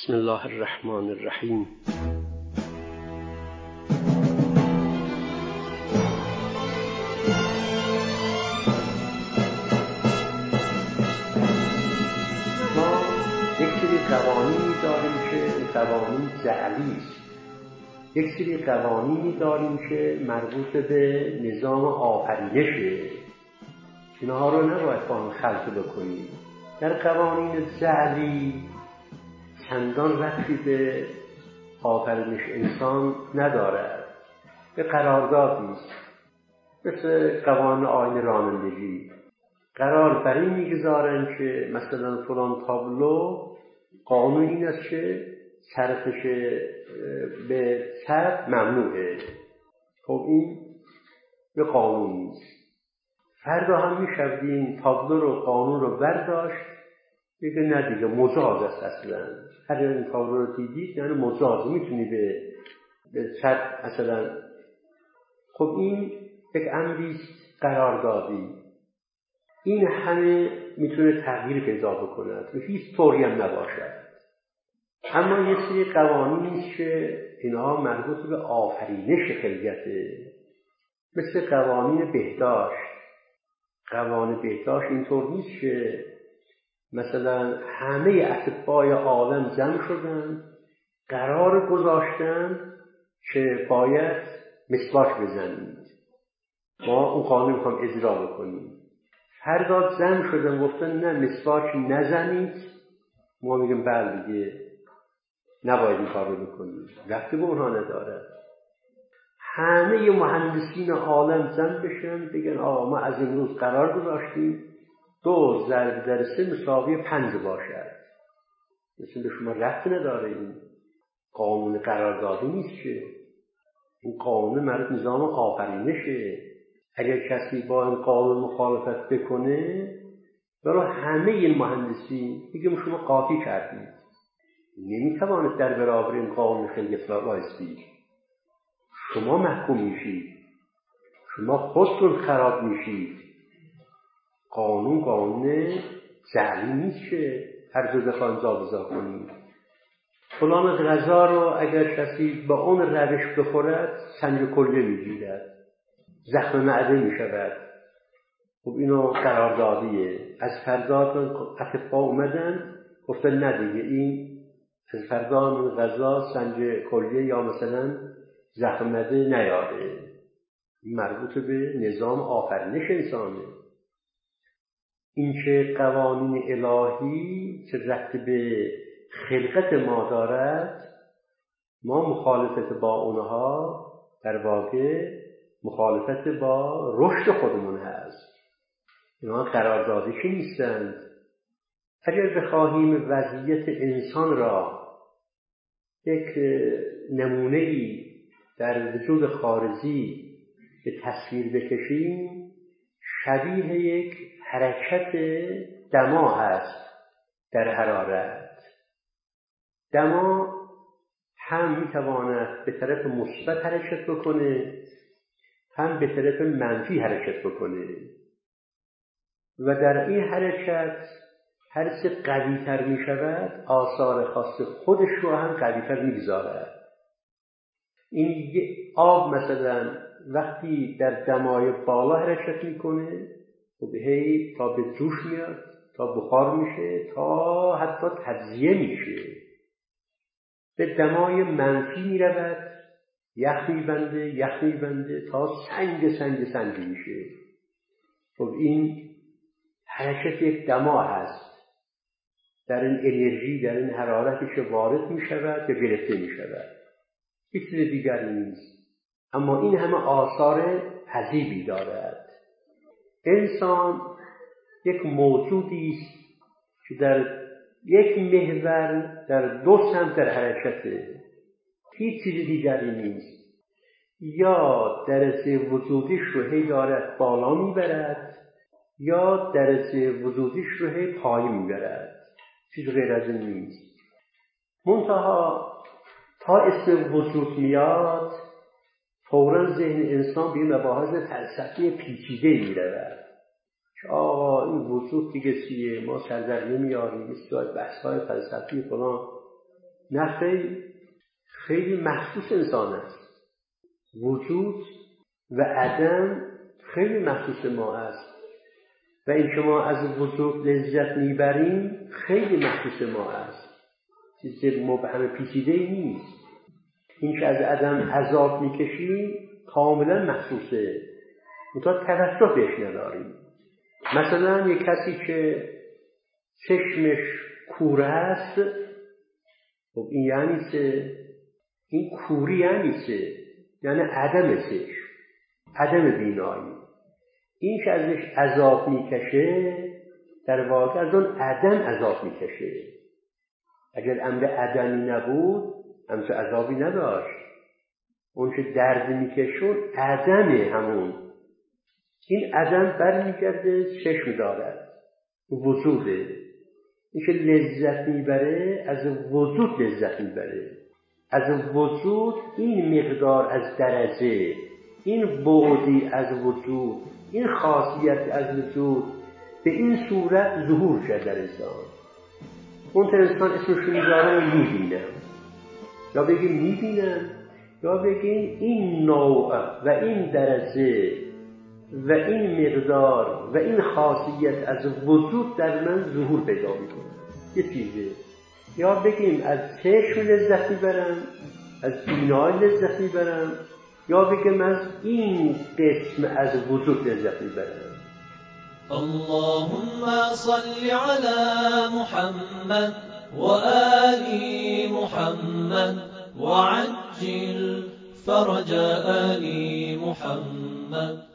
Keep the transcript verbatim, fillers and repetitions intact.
بسم الله الرحمن الرحیم. ما یک سری قوانینی داریم که قوانین جعلی است. یک سری قوانینی داریم که مربوط به نظام آفرینشه. اینها رو نباید با هم خلط بکنیم. در قوانین جعلی چندان ربطی به آفرینش انسان ندارد، به قراردادی است. مثل قوانین آیین رانندگی قرار بر این میگذارن که مثلا فلان تابلو قانون این است که چرخش به چپ ممنوعه. خب این به قانون نیست. فردا هم میشودیم تابلو رو قانون رو برداشت دیگه نه دیگه مجاز است اصلا. هر این تابلو رو دیدید یعنی مجاز، میتونی به به چپ مثلا. خب این یک امریست قراردادی. این همه میتونه تغییر پیدا بکند و هیچ طوری هم نباشد. اما یه سری قوانین است که اینها مربوط به آفرینش خلقته، مثل قوانین بهداشت. قوانین بهداشت اینطور نیست که مثلا همه اطبای عالم جمع شدن قرار گذاشتن که باید مسواک بزنید، ما اون قانون میخوام اجرا بکنیم. فردا جمع شدن گفتن نه مسواک نزنید، ما میگیم بله دیگه نباید این کار رو بکنید. رفتی به اونها نداره. همه مهندسین عالم جمع بشن بگن آقا ما از امروز قرار گذاشتیم دو ضرب در سه مساوی پنج باشد. مثل به شما رفت نداره. این قانون قراردادی نیست که، این قانون مربوط نظام آفرینشه. اگر کسی با این قانون مخالفت بکنه برای همه این مهندسی میگم شما قاطی کردید، نمیتوانید در برابر این قانون خلقت وایسید. شما محکوم میشید، شما خودتون خراب میشید. قانون قانون جعلی نیست که هر جو بخواین جابجا کنید. فلان غذا رو اگر کسی با اون روش بخورد سنج کلیه میگیرد، زخم معده میشود. خب اینو قراردادیه. از فردا اطباء اومدن گفتن نه دیگه این از فردا من غذا سنج کلیه یا مثلا زخم معده نیاره. مربوط به نظام آفرینش انسانه. این که قوانین الهی که ربط به خلقت ما دارد، ما مخالفت با اونها در واقع مخالفت با رشد خودمون هست. اینها قراردادی نیستند. اگر بخواهیم وضعیت انسان را یک نمونه‌ای در وجود خارجی به تصویر بکشیم، شبیه یک حرکت دما هست در حرارت. دما هم میتواند به طرف مثبت حرکت بکنه، هم به طرف منفی حرکت بکنه و در این حرکت هر چه قوی تر می شود آثار خاص خودش رو هم قوی تر می گذارد. این آب مثلا وقتی در دمای بالا حرکت میکنه و هی تا به جوش میاد، تا بخار میشه، تا حتی تجزیه میشه. به دمای منفی میرود، یخ میبنده یخ میبنده تا سنگ سنگ سنگ میشه. خب این حرکت یک دما هست. در این انرژی، در این حرارتی که وارد میشود یا گرفته میشود، هیچ چیز دیگری نیست. اما این همه آثار عجیبی دارد. انسان یک موجودی است که در یک محور در دو سمت در حرکته، هیچ چیز دیگری نیست. یا درجه وجودیش رو هی دارد بالا میبرد یا درجه وجودیش رو هی پایین میبرد. چیز غیر از این نیست. منتها تا اسم وجود میاد فوراً ذهن انسان به این مباحث فلسفی پیچیده میرود که آقا این وجود دیگه چیه، ما سر در نمیاریم، بسیار بحث‌های فلسفی فلان. نه خیلی خیلی مخصوص انسان است. وجود و عدم خیلی مخصوص ما است و این که ما از وجود لذت میبریم خیلی مخصوص ما است، چیز مبهم پیچیده‌ای نیست. این که از عدم عذاب میکشیم کاملا مخصوصه، منتها توجه بهش نداریم. مثلا یک کسی که چشمش کوره است، خب این یعنی چه؟ این کوری یعنی چه؟ یعنی عدم چشم، عدم بینایی. این که ازش عذاب میکشه در واقع از اون عدم عذاب میکشه. اگر امر عدمی نبود همچه عذابی نداشت. اون که درد میکشون عدمه همون. این عدم برمیگرده چشم دارد، وجوده. این که لذت میبره از وجود لذت میبره، از وجود این مقدار از درجه، این بعدی از وجود، این خاصیت از وجود به این صورت ظهور شد در انسان. اون تا انسان اسمشو میذاره میبینم، یا بگیم میبینم، یا بگیم این نوع و این درجه و این مقدار و این خاصیت از وجود در من ظهور پیدا میکنه. یه چیزه. یا بگیم از چشم لذت میبرم، از بینایی لذت میبرم، یا بگیم از این قسم از وجود لذت میبرم. اللهم صل على محمد وآل محمد وعجل فرج آل محمد.